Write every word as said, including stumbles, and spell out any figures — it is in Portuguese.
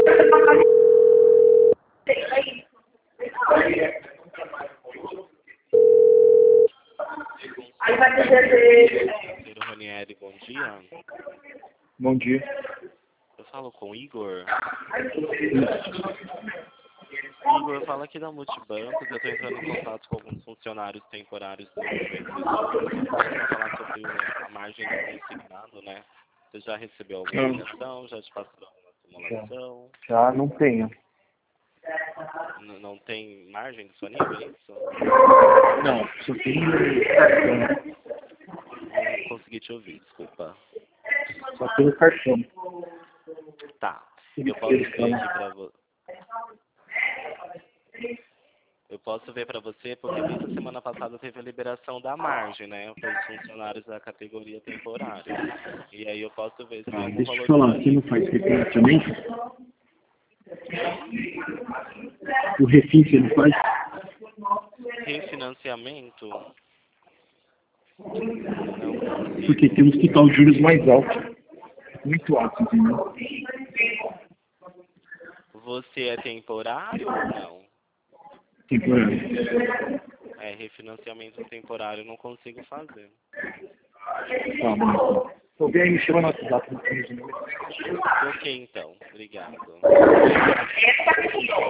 Aí vai dizer... Senhor Ranieri, bom dia. Bom dia. Eu falo com o Igor. Isso. Igor, fala aqui da Multibanco, que eu estou entrando em contato com alguns funcionários temporários do movimento para falar sobre o- a margem do consignado, né? Você já recebeu alguma Não. ligação? Já te passaram alguma simulação? Já não tenho. N- não tem margem disponível, é isso? Não, só tenho cartão. Não consegui te ouvir, desculpa. Só tenho cartão. Tá, eu posso ver aqui pra você. Eu posso ver para você, porque desde a semana passada teve a liberação da margem, né? Para os funcionários da categoria temporária. E aí eu posso ver se tem Ah, algum deixa eu valor te falar, você não disponível. faz refinanciamento? O refim você não faz? Refinanciamento? Não consigo. Porque temos que estar os juros mais altos. Muito altos, entendeu? Você é temporário ou não? Temporário. É, refinanciamento temporário eu não consigo fazer. Tá bom. Então vem aí, me chama no WhatsApp. Ok, então. Obrigado. Essa aqui, ó.